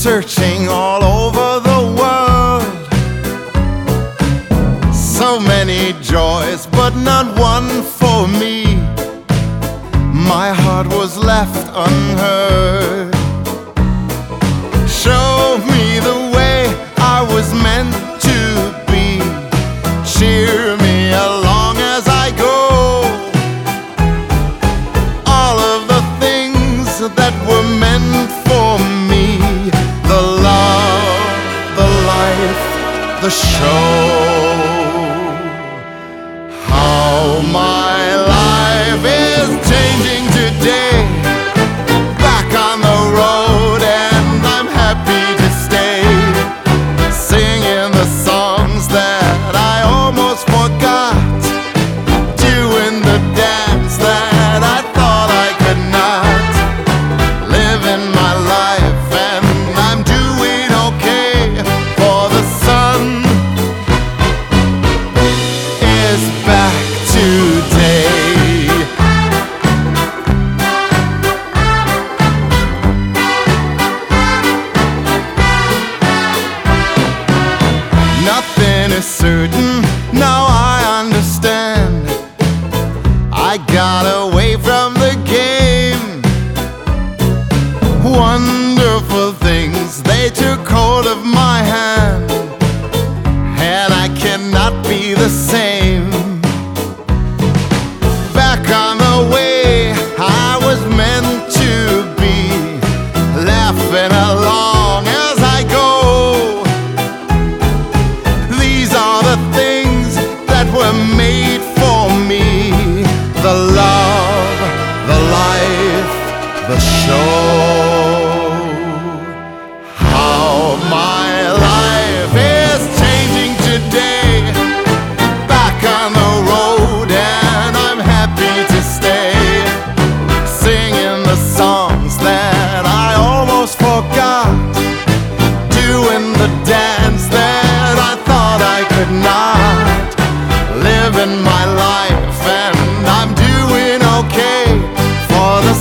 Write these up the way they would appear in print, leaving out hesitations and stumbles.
searching all over the world. So many joys, but not one for me. My heart was left unheard. Show me the way I was meant to be. Cheer me along as I go. All of the things that were meant for me. The love, the life, the show. How my life is changing today. Back on the road and I'm happy to stay. Singing the songs that I almost forgot. Doing the dance that I thought I could not. Living my life and I'm doing okay. For the sun is back today. Nothing is certain, now I understand. I got away from the game. Wonderful things, they took hold of my hand. And I cannot be the same. Back on the way I was meant to be. Laughing along as I go. These are the things that were made for me. The love, the life, the show. How my life is changing today. Back on the road and I'm happy to stay. Singing the songs that I almost forgot. Doing the dance that I thought I could not. Living my life and I'm doing okay. For the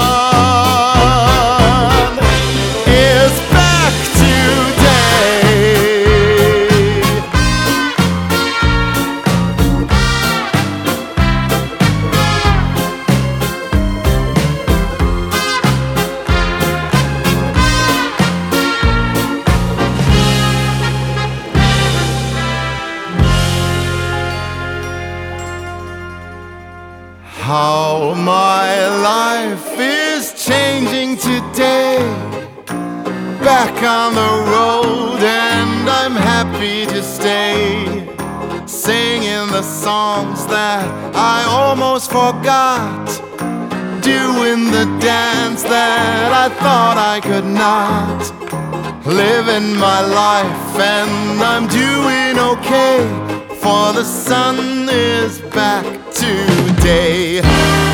sun is back today. How my life is changing today. Back on the road and I'm happy to stay. Singing the songs that I almost forgot. Doing the dance that I thought I could not. Living my life and I'm doing okay. For the sun is back today.